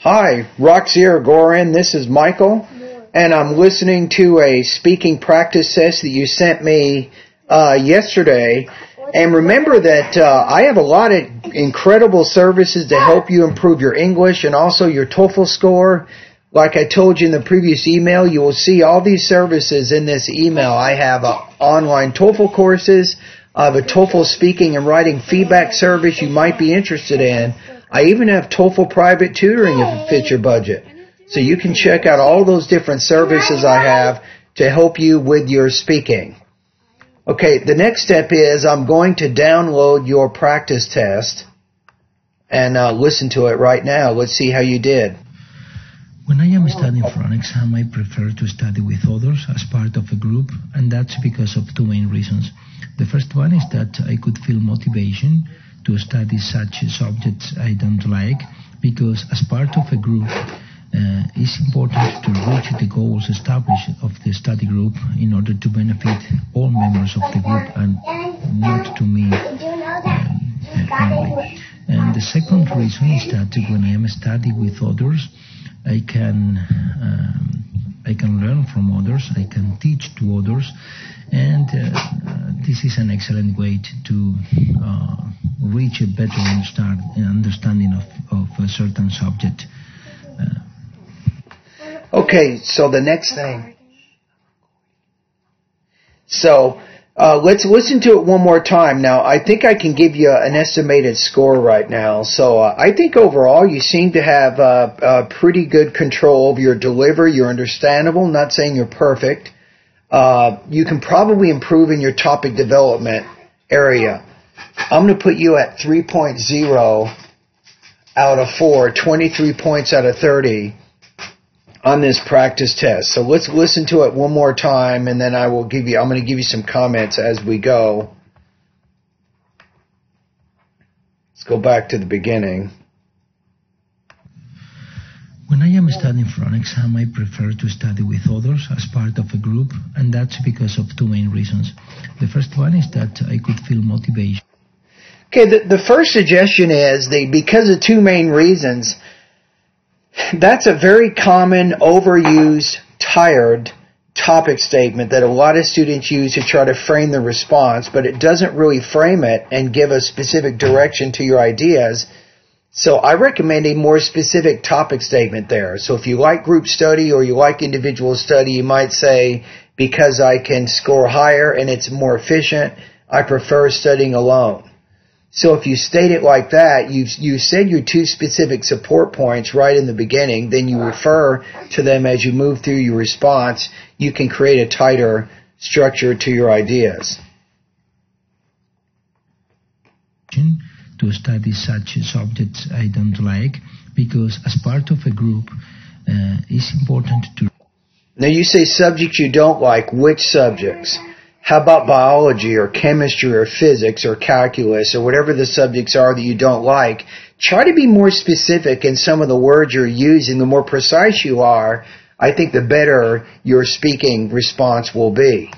Hi, Roxy Gorin. This is Michael, and I'm listening to a speaking practice test that you sent me yesterday. And remember that I have a lot of incredible services to help you improve your English and also your TOEFL score. Like I told you in the previous email, you will see all these services in this email. I have online TOEFL courses. I have a TOEFL speaking and writing feedback service you might be interested in. I even have TOEFL private tutoring if it fits your budget. So you can check out all those different services I have to help you with your speaking. Okay, the next step is I'm going to download your practice test and listen to it right now. Let's see how you did. When I am studying for an exam, I prefer to study with others as part of a group, and that's because of two main reasons. The first one is that I could feel motivation to study such subjects I don't like, because as part of a group, it's important to reach the goals established of the study group in order to benefit all members of the group and not to me only. And the second reason is that when I am studying with others, I can learn from others, I can teach to others, and this is an excellent way to reach a better understanding of a certain subject. Okay, so the next thing. So let's listen to it one more time. Now, I think I can give you an estimated score right now. So I think overall you seem to have pretty good control over your delivery. You're understandable. Not saying you're perfect. You can probably improve in your topic development area. I'm going to put you at 3.0 out of 4, 23 points out of 30 on this practice test. So let's listen to it one more time, and then I'm going to give you some comments as we go. Let's go back to the beginning. When I am studying for an exam, I prefer to study with others as part of a group, and that's because of two main reasons. The first one is that I could feel motivation. Okay, the first suggestion is because of two main reasons. That's a very common, overused, tired topic statement that a lot of students use to try to frame the response, but it doesn't really frame it and give a specific direction to your ideas. So I recommend a more specific topic statement there. So if you like group study or you like individual study, you might say, because I can score higher and it's more efficient, I prefer studying alone. So if you state it like that, you said your two specific support points right in the beginning, then you refer to them as you move through your response. You can create a tighter structure to your ideas. To study such subjects I don't like, because as part of a group, it's important to... Now you say subjects you don't like. Which subjects? How about biology or chemistry or physics or calculus or whatever the subjects are that you don't like? Try to be more specific in some of the words you're using. The more precise you are, I think the better your speaking response will be.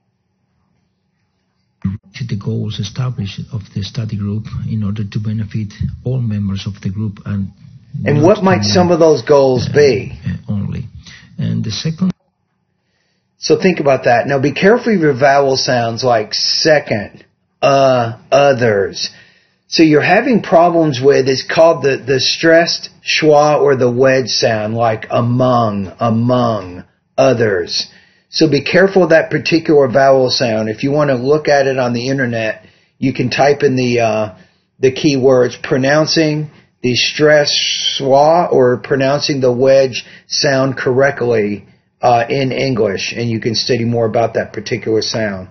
To the goals established of the study group in order to benefit all members of the group and what might some of those goals be? Only. And the second... So think about that. Now be careful of your vowel sounds like second, others. So you're having problems with, it's called the stressed schwa or the wedge sound, like among, others. So be careful of that particular vowel sound. If you want to look at it on the internet, you can type in the keywords pronouncing the stressed schwa or pronouncing the wedge sound correctly in English, and you can study more about that particular sound.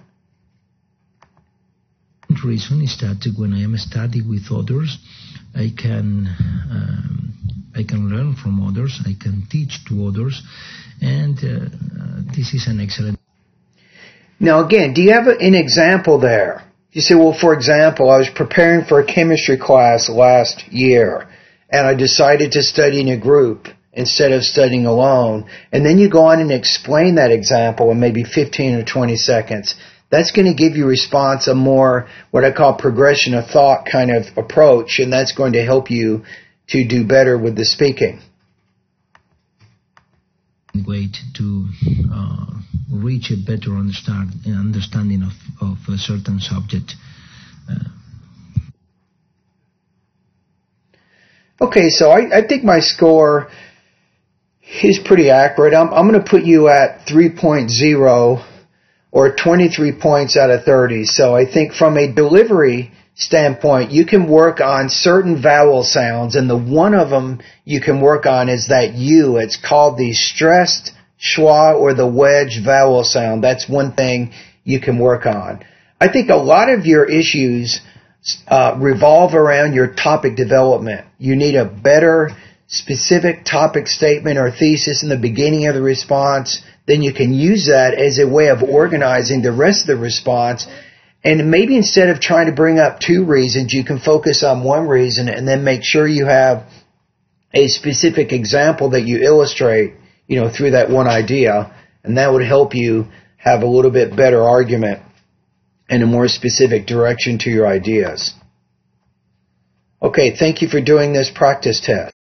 The reason is that when I am studying with others, I can learn from others, I can teach to others, and this is an excellent... Now again, do you have an example there? You say, well, for example, I was preparing for a chemistry class last year, and I decided to study in a group instead of studying alone. And then you go on and explain that example in maybe 15 or 20 seconds. That's going to give your response a more, what I call progression of thought kind of approach, and that's going to help you to do better with the speaking. way to reach a better understanding of a certain subject. Okay, so I think my score is pretty accurate. I'm going to put you at 3.0 or 23 points out of 30. So I think from a delivery standpoint, you can work on certain vowel sounds, and the one of them you can work on is that U. It's called the stressed schwa or the wedge vowel sound. That's one thing you can work on. I think a lot of your issues revolve around your topic development. You need a better specific topic statement or thesis in the beginning of the response. Then you can use that as a way of organizing the rest of the response. And maybe instead of trying to bring up two reasons, you can focus on one reason and then make sure you have a specific example that you illustrate, through that one idea. And that would help you have a little bit better argument and a more specific direction to your ideas. Okay, thank you for doing this practice test.